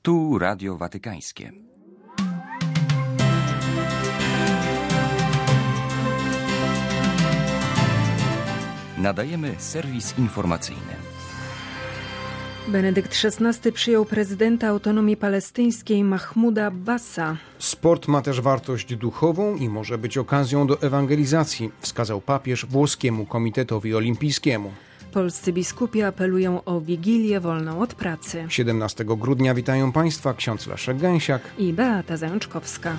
Tu Radio Watykańskie. Nadajemy serwis informacyjny. Benedykt XVI przyjął prezydenta autonomii palestyńskiej Mahmuda Abbasa. Sport ma też wartość duchową i może być okazją do ewangelizacji, wskazał papież włoskiemu Komitetowi Olimpijskiemu. Polscy biskupi apelują o Wigilię wolną od pracy. 17 grudnia witają Państwa ksiądz Leszek Gęsiak I Beata Zajączkowska.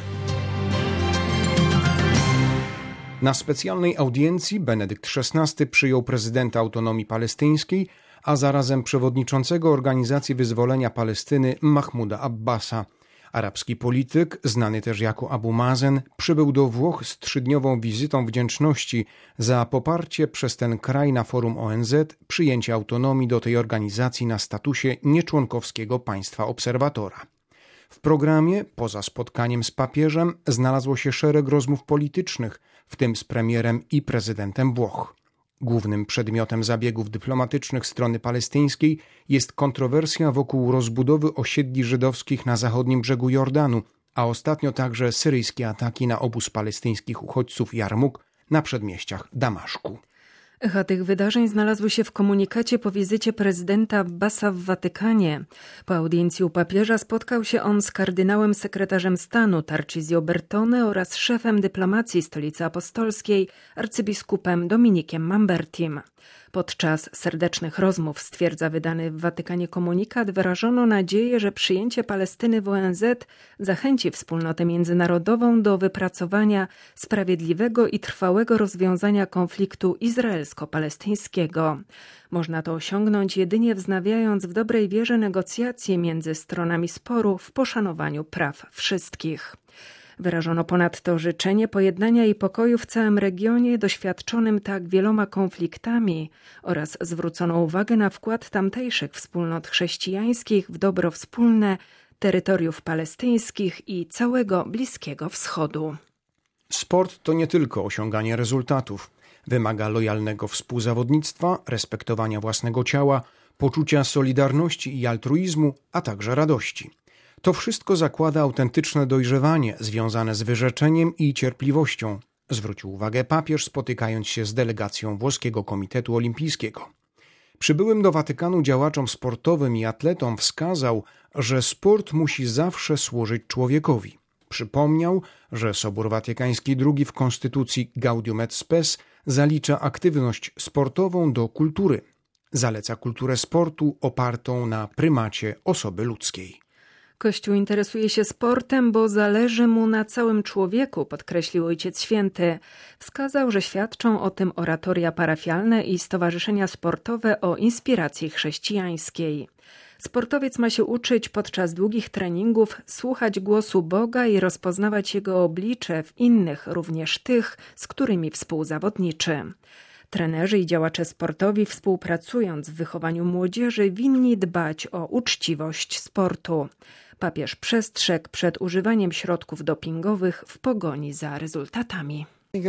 Na specjalnej audiencji Benedykt XVI przyjął prezydenta autonomii palestyńskiej, a zarazem przewodniczącego Organizacji Wyzwolenia Palestyny Mahmuda Abbasa. Arabski polityk, znany też jako Abu Mazen, przybył do Włoch z 3-dniową wizytą wdzięczności za poparcie przez ten kraj na forum ONZ przyjęcia autonomii do tej organizacji na statusie nieczłonkowskiego państwa obserwatora. W programie, poza spotkaniem z papieżem, znalazło się szereg rozmów politycznych, w tym z premierem i prezydentem Włoch. Głównym przedmiotem zabiegów dyplomatycznych strony palestyńskiej jest kontrowersja wokół rozbudowy osiedli żydowskich na zachodnim brzegu Jordanu, a ostatnio także syryjskie ataki na obóz palestyńskich uchodźców Jarmuk na przedmieściach Damaszku. Echa tych wydarzeń znalazły się w komunikacie po wizycie prezydenta Abbasa w Watykanie. Po audiencji u papieża spotkał się on z kardynałem sekretarzem stanu Tarcisio Bertone oraz szefem dyplomacji Stolicy Apostolskiej, arcybiskupem Dominikiem Mambertim. Podczas serdecznych rozmów, stwierdza wydany w Watykanie komunikat, wyrażono nadzieję, że przyjęcie Palestyny w ONZ zachęci wspólnotę międzynarodową do wypracowania sprawiedliwego i trwałego rozwiązania konfliktu izraelsko-palestyńskiego. Można to osiągnąć jedynie wznawiając w dobrej wierze negocjacje między stronami sporu w poszanowaniu praw wszystkich. Wyrażono ponadto życzenie pojednania i pokoju w całym regionie doświadczonym tak wieloma konfliktami oraz zwrócono uwagę na wkład tamtejszych wspólnot chrześcijańskich w dobro wspólne terytoriów palestyńskich i całego Bliskiego Wschodu. Sport to nie tylko osiąganie rezultatów. Wymaga lojalnego współzawodnictwa, respektowania własnego ciała, poczucia solidarności i altruizmu, a także radości. To wszystko zakłada autentyczne dojrzewanie związane z wyrzeczeniem i cierpliwością, zwrócił uwagę papież, spotykając się z delegacją włoskiego Komitetu Olimpijskiego. Przybyłym do Watykanu działaczom sportowym i atletom wskazał, że sport musi zawsze służyć człowiekowi. Przypomniał, że Sobór Watykański II w konstytucji Gaudium et Spes zalicza aktywność sportową do kultury. Zaleca kulturę sportu opartą na prymacie osoby ludzkiej. Kościół interesuje się sportem, bo zależy mu na całym człowieku, podkreślił Ojciec Święty. Wskazał, że świadczą o tym oratoria parafialne i stowarzyszenia sportowe o inspiracji chrześcijańskiej. Sportowiec ma się uczyć podczas długich treningów słuchać głosu Boga i rozpoznawać Jego oblicze w innych, również tych, z którymi współzawodniczy. Trenerzy i działacze sportowi, współpracując w wychowaniu młodzieży, winni dbać o uczciwość sportu. Papież przestrzegł przed używaniem środków dopingowych w pogoni za rezultatami.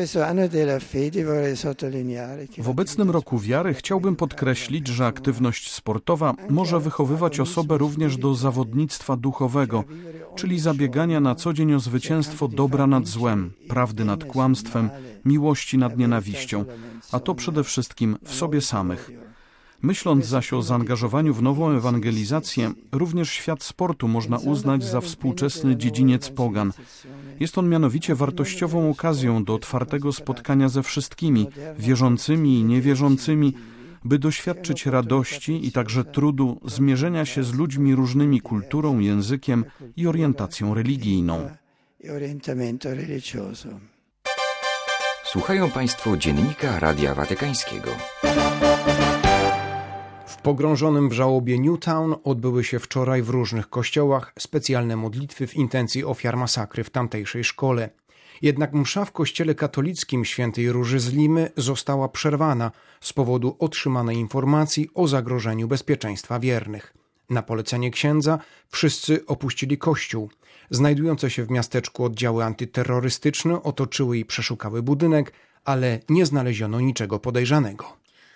W obecnym roku wiary chciałbym podkreślić, że aktywność sportowa może wychowywać osobę również do zawodnictwa duchowego, czyli zabiegania na co dzień o zwycięstwo dobra nad złem, prawdy nad kłamstwem, miłości nad nienawiścią, a to przede wszystkim w sobie samych. Myśląc zaś o zaangażowaniu w nową ewangelizację, również świat sportu można uznać za współczesny dziedziniec pogan. Jest on mianowicie wartościową okazją do otwartego spotkania ze wszystkimi, wierzącymi i niewierzącymi, by doświadczyć radości i także trudu zmierzenia się z ludźmi różnymi kulturą, językiem i orientacją religijną. Słuchają Państwo Dziennika Radia Watykańskiego. W pogrążonym w żałobie Newtown odbyły się wczoraj w różnych kościołach specjalne modlitwy w intencji ofiar masakry w tamtejszej szkole. Jednak msza w kościele katolickim Świętej Róży z Limy została przerwana z powodu otrzymanej informacji o zagrożeniu bezpieczeństwa wiernych. Na polecenie księdza wszyscy opuścili kościół. Znajdujące się w miasteczku oddziały antyterrorystyczne otoczyły i przeszukały budynek, ale nie znaleziono niczego podejrzanego.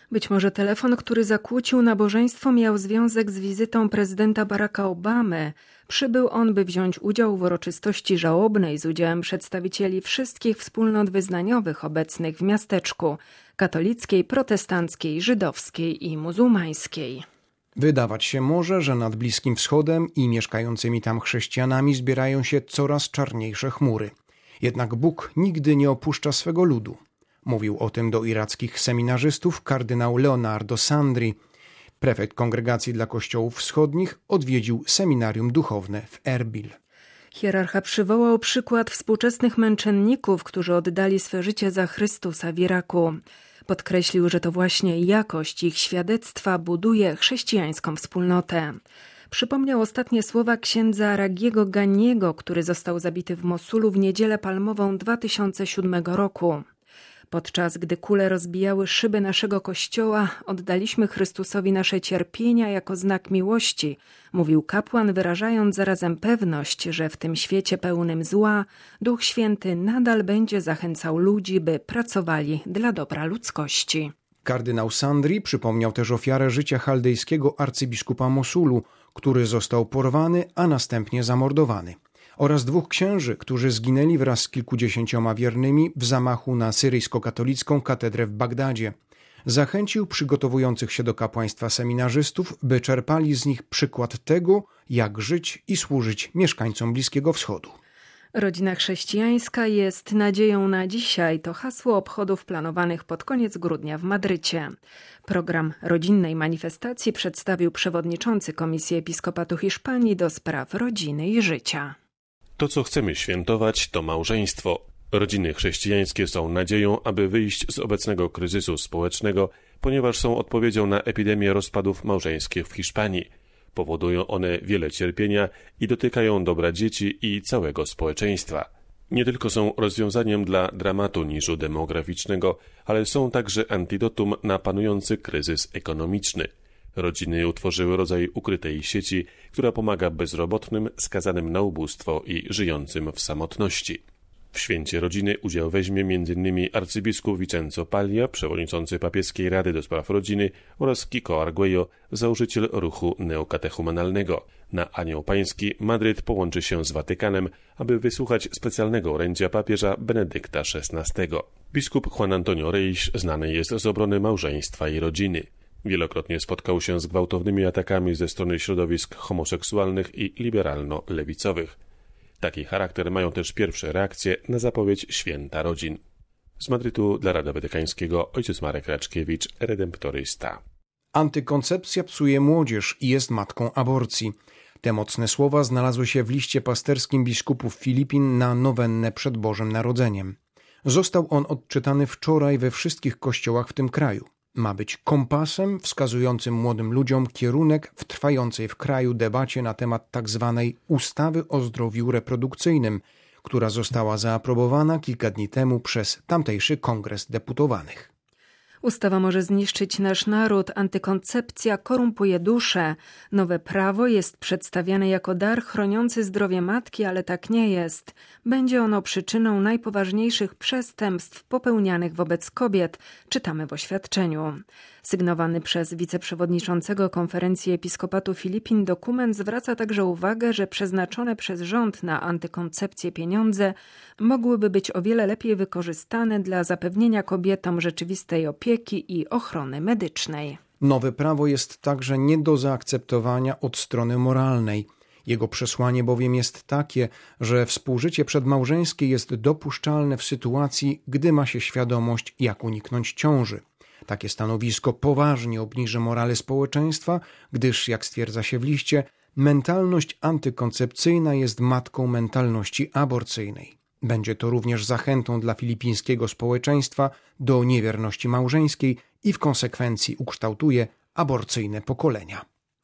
Być może telefon, który zakłócił nabożeństwo, miał związek z wizytą prezydenta Baracka Obamy. Przybył on, by wziąć udział w uroczystości żałobnej z udziałem przedstawicieli wszystkich wspólnot wyznaniowych obecnych w miasteczku: katolickiej, protestanckiej, żydowskiej i muzułmańskiej. Wydawać się może, że nad Bliskim Wschodem i mieszkającymi tam chrześcijanami zbierają się coraz czarniejsze chmury. Jednak Bóg nigdy nie opuszcza swego ludu. Mówił o tym do irackich seminarzystów kardynał Leonardo Sandri. Prefekt Kongregacji dla Kościołów Wschodnich odwiedził seminarium duchowne w Erbil. Hierarcha przywołał przykład współczesnych męczenników, którzy oddali swe życie za Chrystusa w Iraku. Podkreślił, że to właśnie jakość ich świadectwa buduje chrześcijańską wspólnotę. Przypomniał ostatnie słowa księdza Ragiego Ganiego, który został zabity w Mosulu w Niedzielę Palmową 2007 roku. Podczas gdy kule rozbijały szyby naszego kościoła, oddaliśmy Chrystusowi nasze cierpienia jako znak miłości, mówił kapłan, wyrażając zarazem pewność, że w tym świecie pełnym zła Duch Święty nadal będzie zachęcał ludzi, by pracowali dla dobra ludzkości. Kardynał Sandri przypomniał też ofiarę życia chaldejskiego arcybiskupa Mosulu, który został porwany, a następnie zamordowany, oraz 2 księży, którzy zginęli wraz z kilkudziesięcioma wiernymi w zamachu na syryjsko-katolicką katedrę w Bagdadzie. Zachęcił przygotowujących się do kapłaństwa seminarzystów, by czerpali z nich przykład tego, jak żyć i służyć mieszkańcom Bliskiego Wschodu. Rodzina chrześcijańska jest nadzieją na dzisiaj. To hasło obchodów planowanych pod koniec grudnia w Madrycie. Program rodzinnej manifestacji przedstawił przewodniczący Komisji Episkopatu Hiszpanii do spraw rodziny i życia. To, co chcemy świętować, to małżeństwo. Rodziny chrześcijańskie są nadzieją, aby wyjść z obecnego kryzysu społecznego, ponieważ są odpowiedzią na epidemię rozpadów małżeńskich w Hiszpanii. Powodują one wiele cierpienia i dotykają dobra dzieci i całego społeczeństwa. Nie tylko są rozwiązaniem dla dramatu niżu demograficznego, ale są także antidotum na panujący kryzys ekonomiczny. Rodziny utworzyły rodzaj ukrytej sieci, która pomaga bezrobotnym, skazanym na ubóstwo i żyjącym w samotności. W święcie rodziny udział weźmie m.in. arcybiskup Vincenzo Paglia, przewodniczący papieskiej Rady do Spraw Rodziny, oraz Kiko Arguello, założyciel ruchu neokatechumenalnego. Na Anioł Pański Madryt połączy się z Watykanem, aby wysłuchać specjalnego orędzia papieża Benedykta XVI. Biskup Juan Antonio Reis znany jest z obrony małżeństwa i rodziny. Wielokrotnie spotkał się z gwałtownymi atakami ze strony środowisk homoseksualnych i liberalno-lewicowych. Taki charakter mają też pierwsze reakcje na zapowiedź Święta Rodzin. Z Madrytu dla Radia Watykańskiego ojciec Marek Raczkiewicz, redemptorysta. Antykoncepcja psuje młodzież i jest matką aborcji. Te mocne słowa znalazły się w liście pasterskim biskupów Filipin na nowennę przed Bożym Narodzeniem. Został on odczytany wczoraj we wszystkich kościołach w tym kraju. Ma być kompasem wskazującym młodym ludziom kierunek w trwającej w kraju debacie na temat tzw. ustawy o zdrowiu reprodukcyjnym, która została zaaprobowana kilka dni temu przez tamtejszy Kongres Deputowanych. Ustawa może zniszczyć nasz naród, antykoncepcja korumpuje duszę. Nowe prawo jest przedstawiane jako dar chroniący zdrowie matki, ale tak nie jest. Będzie ono przyczyną najpoważniejszych przestępstw popełnianych wobec kobiet, czytamy w oświadczeniu. Sygnowany przez wiceprzewodniczącego Konferencji Episkopatu Filipin dokument zwraca także uwagę, że przeznaczone przez rząd na antykoncepcję pieniądze mogłyby być o wiele lepiej wykorzystane dla zapewnienia kobietom rzeczywistej opieki i ochrony medycznej. Nowe prawo jest także nie do zaakceptowania od strony moralnej. Jego przesłanie bowiem jest takie, że współżycie przedmałżeńskie jest dopuszczalne w sytuacji, gdy ma się świadomość, jak uniknąć ciąży. Takie stanowisko poważnie obniży morale społeczeństwa, gdyż, jak stwierdza się w liście, mentalność antykoncepcyjna jest matką mentalności aborcyjnej. Będzie to również zachętą dla filipińskiego społeczeństwa do niewierności małżeńskiej i w konsekwencji ukształtuje aborcyjne pokolenia.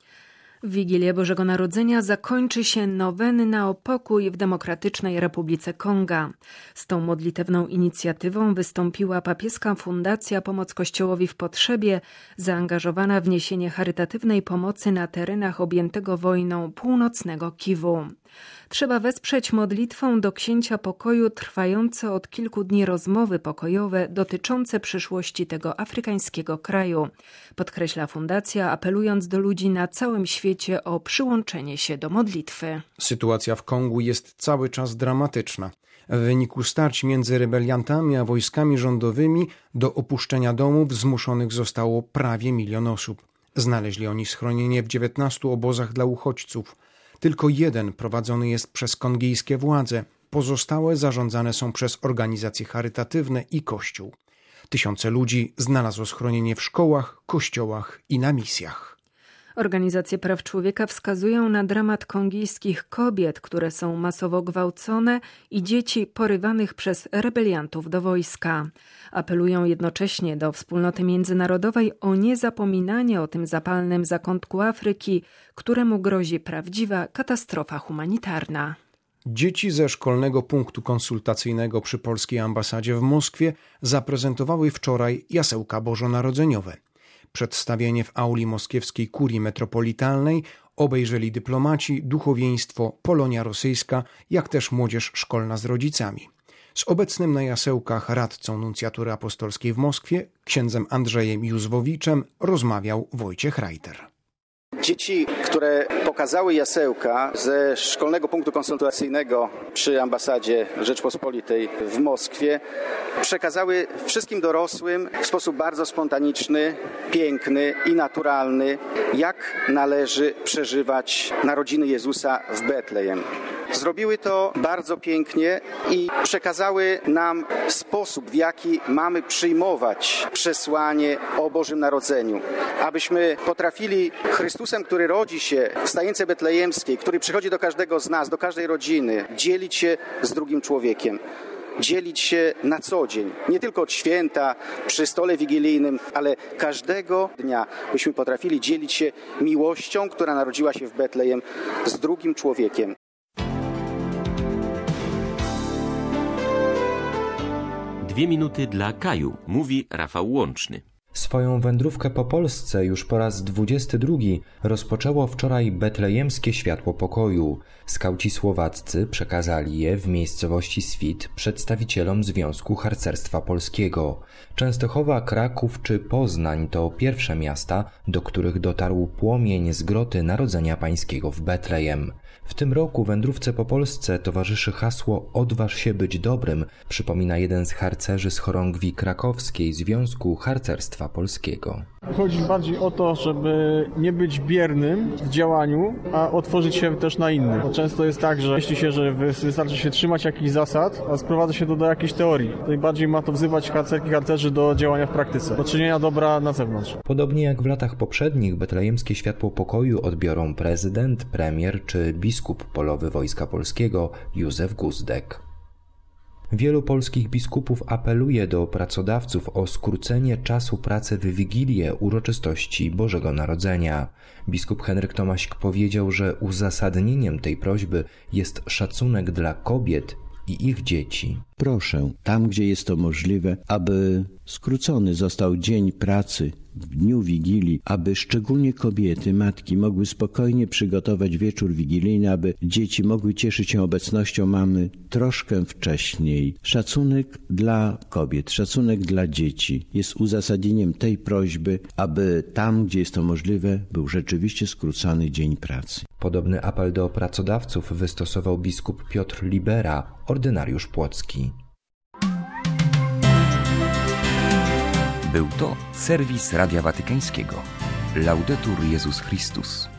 W Wigilię Bożego Narodzenia zakończy się nowenna o pokój w Demokratycznej Republice Konga. Z tą modlitewną inicjatywą wystąpiła papieska Fundacja Pomoc Kościołowi w Potrzebie, zaangażowana w niesienie charytatywnej pomocy na terenach objętego wojną północnego Kiwu. Trzeba wesprzeć modlitwą do Księcia Pokoju trwające od kilku dni rozmowy pokojowe dotyczące przyszłości tego afrykańskiego kraju, podkreśla fundacja, apelując do ludzi na całym świecie o przyłączenie się do modlitwy. Sytuacja w Kongu jest cały czas dramatyczna. W wyniku starć między rebeliantami a wojskami rządowymi do opuszczenia domów zmuszonych zostało prawie 1 milion osób. Znaleźli oni schronienie w 19 obozach dla uchodźców. Tylko jeden prowadzony jest przez kongijskie władze. Pozostałe zarządzane są przez organizacje charytatywne i kościół. Tysiące ludzi znalazło schronienie w szkołach, kościołach i na misjach. Organizacje praw człowieka wskazują na dramat kongijskich kobiet, które są masowo gwałcone i dzieci porywanych przez rebeliantów do wojska. Apelują jednocześnie do wspólnoty międzynarodowej o niezapominanie o tym zapalnym zakątku Afryki, któremu grozi prawdziwa katastrofa humanitarna. Dzieci ze szkolnego punktu konsultacyjnego przy polskiej ambasadzie w Moskwie zaprezentowały wczoraj jasełka bożonarodzeniowe. Przedstawienie w auli moskiewskiej kurii metropolitalnej obejrzeli dyplomaci, duchowieństwo, Polonia rosyjska, jak też młodzież szkolna z rodzicami. Z obecnym na jasełkach radcą nuncjatury apostolskiej w Moskwie, księdzem Andrzejem Józwowiczem, rozmawiał Wojciech Reiter. Dzieci, które pokazały jasełka ze szkolnego punktu konsultacyjnego przy ambasadzie Rzeczpospolitej w Moskwie, przekazały wszystkim dorosłym w sposób bardzo spontaniczny, piękny i naturalny, jak należy przeżywać narodziny Jezusa w Betlejem. Zrobiły to bardzo pięknie i przekazały nam sposób, w jaki mamy przyjmować przesłanie o Bożym Narodzeniu. Abyśmy potrafili Chrystusem, który rodzi się w stajence betlejemskiej, który przychodzi do każdego z nas, do każdej rodziny, dzielić się z drugim człowiekiem. Dzielić się na co dzień, nie tylko od święta, przy stole wigilijnym, ale każdego dnia, byśmy potrafili dzielić się miłością, która narodziła się w Betlejem, z drugim człowiekiem. Dwie minuty dla Kaju, mówi Rafał Łączny. Swoją wędrówkę po Polsce już po raz 22 rozpoczęło wczoraj betlejemskie światło pokoju. Skauci słowaccy przekazali je w miejscowości Świt przedstawicielom Związku Harcerstwa Polskiego. Częstochowa, Kraków czy Poznań to pierwsze miasta, do których dotarł płomień z groty Narodzenia Pańskiego w Betlejem. W tym roku wędrówce po Polsce towarzyszy hasło „Odważ się być dobrym”, przypomina jeden z harcerzy z chorągwi krakowskiej Związku Harcerstwa Polskiego. Chodzi bardziej o to, żeby nie być biernym w działaniu, a otworzyć się też na innych. Bo często jest tak, że myśli się, że wystarczy się trzymać jakichś zasad, a sprowadza się to do jakiejś teorii. Najbardziej ma to wzywać harcerki, harcerzy do działania w praktyce, do czynienia dobra na zewnątrz. Podobnie jak w latach poprzednich, betlejemskie światło pokoju odbiorą prezydent, premier czy biskup polowy Wojska Polskiego Józef Guzdek. Wielu polskich biskupów apeluje do pracodawców o skrócenie czasu pracy w Wigilię uroczystości Bożego Narodzenia. Biskup Henryk Tomaśk powiedział, że uzasadnieniem tej prośby jest szacunek dla kobiet i ich dzieci. Proszę, tam gdzie jest to możliwe, aby skrócony został dzień pracy w dniu Wigilii, aby szczególnie kobiety, matki mogły spokojnie przygotować wieczór wigilijny, aby dzieci mogły cieszyć się obecnością mamy troszkę wcześniej. Szacunek dla kobiet, szacunek dla dzieci jest uzasadnieniem tej prośby, aby tam, gdzie jest to możliwe, był rzeczywiście skrócony dzień pracy. Podobny apel do pracodawców wystosował biskup Piotr Libera, ordynariusz płocki. Był to serwis Radia Watykańskiego. Laudetur Jezus Chrystus.